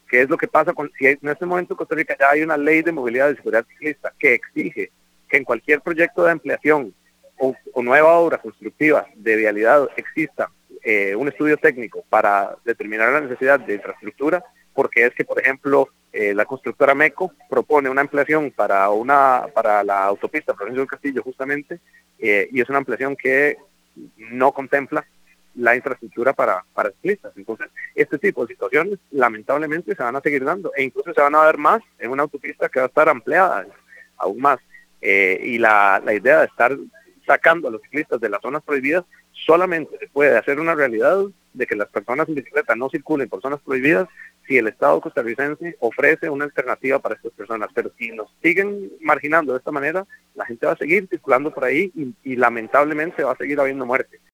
¿Qué es lo que pasa si en este momento en Costa Rica ya hay una ley de movilidad y seguridad ciclista que exige que en cualquier proyecto de ampliación o nueva obra constructiva de vialidad exista un estudio técnico para determinar la necesidad de infraestructura, porque es que, por ejemplo, la constructora MECO propone una ampliación para la autopista Florencio del Castillo justamente, y es una ampliación que no contempla la infraestructura para ciclistas. Entonces, este tipo de situaciones lamentablemente se van a seguir dando, e incluso se van a ver más en una autopista que va a estar ampliada aún más. Y la idea de estar sacando a los ciclistas de las zonas prohibidas solamente se puede hacer una realidad de que las personas en bicicleta no circulen por zonas prohibidas si el Estado costarricense ofrece una alternativa para estas personas. Pero si nos siguen marginando de esta manera, la gente va a seguir circulando por ahí y lamentablemente va a seguir habiendo muerte.